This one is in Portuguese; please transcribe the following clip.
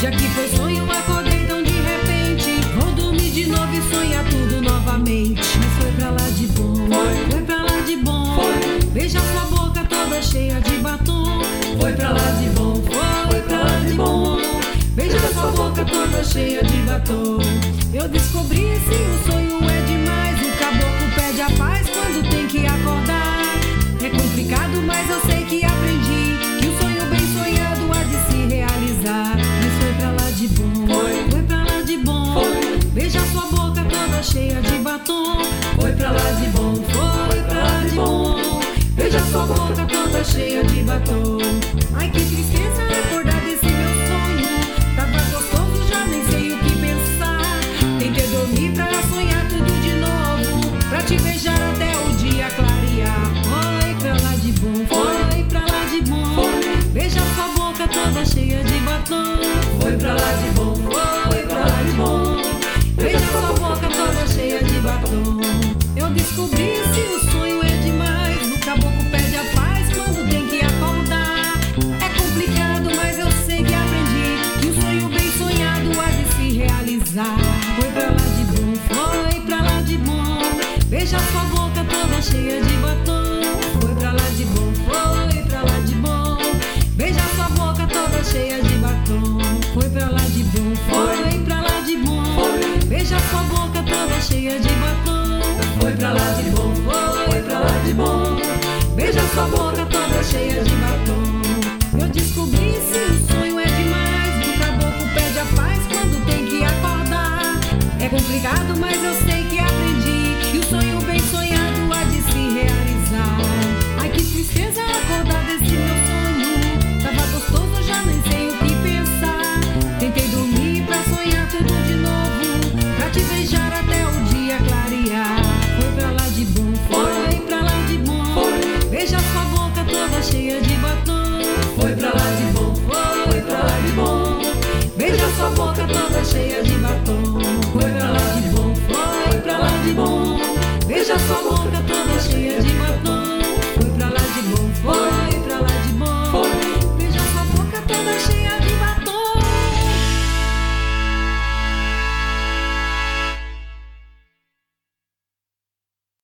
Já que foi sonho, acordei tão de repente. Vou dormir de novo e sonhar tudo novamente. Mas foi pra lá de bom, foi pra lá de bom. Beija sua boca toda cheia de batom. Foi pra lá de bom, foi pra lá de bom. Beija sua boca toda cheia de batom. Eu descobri se o sonho é demais. O caboclo pede a paz quando tem que acordar. É complicado, mas eu sei que aprendi que o sonho bem sonhado há de se realizar. Mas foi pra lá de bom, foi pra lá de bom. Beija sua boca toda cheia de batom. Foi pra lá de bom, foi pra lá de bom. Beija sua boca toda cheia de batom. Ai, que tristeza acordar desse meu sonho. Tava gostoso, já nem sei o que pensar. Tentei dormir pra sonhar tudo de novo, pra te beijar até o dia clarear. Foi pra lá de bom, foi pra lá de bom. Beija sua boca toda cheia de batom. Foi pra lá de bom, foi pra lá de bom. Beija sua boca toda cheia de batom. Eu descobri se o sonho é demais. O caboclo pede a paz quando tem que acordar. É complicado, mas eu sei que aprendi que o sonho bem sonhado há de se realizar. Foi pra lá de bom, foi pra lá de bom. Beija sua boca toda cheia de batom. Foi pra lá de bom, foi pra lá de bom. Beija sua boca toda cheia de batom. Foi pra lá de bom, foi pra lá de bom. Beija sua boca toda cheia de batom. Foi pra lá de bom, foi pra lá de bom. Beija sua boca toda cheia de batom. Eu descobri se o sonho é demais. O caboclo pede a paz quando tem que acordar. É complicado, mas